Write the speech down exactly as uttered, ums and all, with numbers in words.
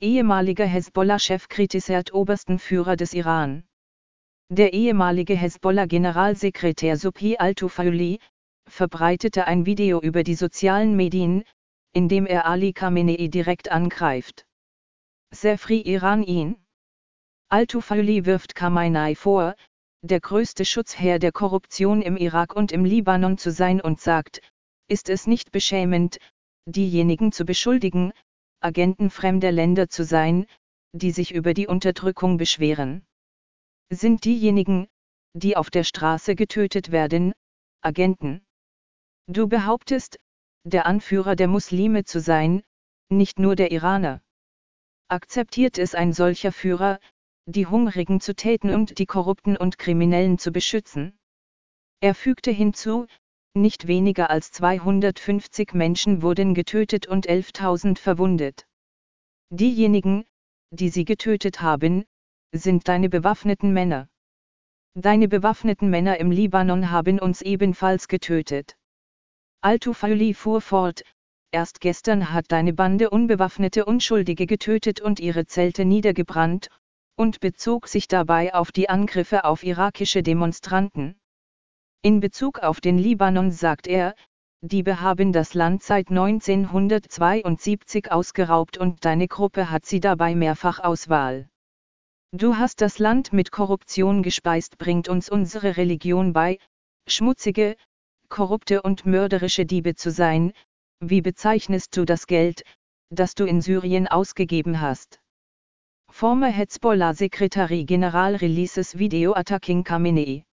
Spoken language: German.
Ehemaliger Hezbollah-Chef kritisiert obersten Führer des Iran. Der ehemalige Hezbollah-Generalsekretär Subhi al-Tufayli verbreitete ein Video über die sozialen Medien, in dem er Ali Khamenei direkt angreift. Sefri Iran ihn? Al-Tufayli wirft Khamenei vor, der größte Schutzherr der Korruption im Irak und im Libanon zu sein und sagt, ist es nicht beschämend, diejenigen zu beschuldigen, Agenten fremder Länder zu sein, die sich über die Unterdrückung beschweren? Sind diejenigen, die auf der Straße getötet werden, Agenten? Du behauptest, der Anführer der Muslime zu sein, nicht nur der Iraner. Akzeptiert es ein solcher Führer, die Hungrigen zu täten und die Korrupten und Kriminellen zu beschützen? Er fügte hinzu, nicht weniger als zweihundertfünfzig Menschen wurden getötet und elftausend verwundet. Diejenigen, die sie getötet haben, sind deine bewaffneten Männer. Deine bewaffneten Männer im Libanon haben uns ebenfalls getötet. Al-Tufayli fuhr fort, erst gestern hat deine Bande unbewaffnete Unschuldige getötet und ihre Zelte niedergebrannt, und bezog sich dabei auf die Angriffe auf irakische Demonstranten. In Bezug auf den Libanon sagt er, Diebe haben das Land seit neunzehnhundertzweiundsiebzig ausgeraubt und deine Gruppe hat sie dabei mehrfach aus Wahl. Du hast das Land mit Korruption gespeist, bringt uns unsere Religion bei, schmutzige, korrupte und mörderische Diebe zu sein. Wie bezeichnest du das Geld, das du in Syrien ausgegeben hast? Former Hezbollah Secretary General releases video attacking Khamenei.